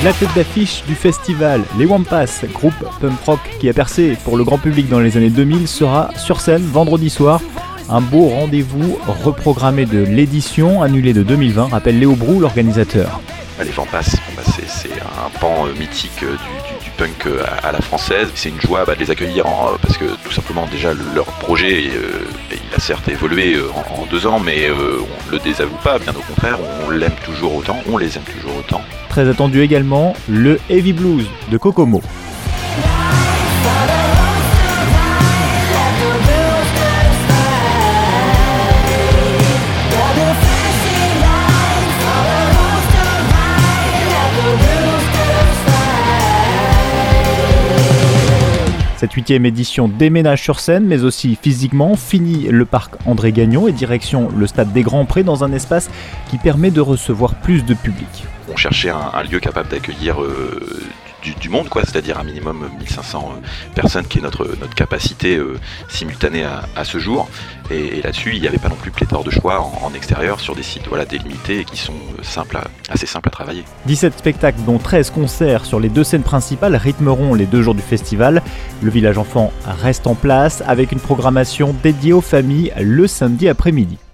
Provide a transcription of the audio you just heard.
la tête d'affiche du festival. Les Wampas, groupe punk rock qui a percé pour le grand public dans les années 2000, sera sur scène vendredi soir. Un beau rendez-vous reprogrammé de l'édition annulée de 2020, rappelle Léo Brou, l'organisateur. Les Wampas, c'est un pan mythique du punk à la française. C'est une joie de les accueillir parce que tout simplement déjà leur projet il a certes évolué en 2 ans, mais on le désavoue pas, bien au contraire, on l'aime toujours autant, on les aime toujours autant. Très attendu également, le Heavy Blues de Kokomo. Cette 8e édition déménage sur scène, mais aussi physiquement, finit le parc André Gagnon et direction le stade des Grands Prés dans un espace qui permet de recevoir plus de public. On cherchait un lieu capable d'accueillir du monde, c'est-à-dire un minimum 1500 personnes qui est notre capacité simultanée à ce jour. Et là-dessus, il n'y avait pas non plus pléthore de choix en extérieur sur des sites délimités et qui sont assez simples à travailler. 17 spectacles dont 13 concerts sur les 2 scènes principales rythmeront les 2 jours du festival. Le village enfant reste en place avec une programmation dédiée aux familles le samedi après-midi.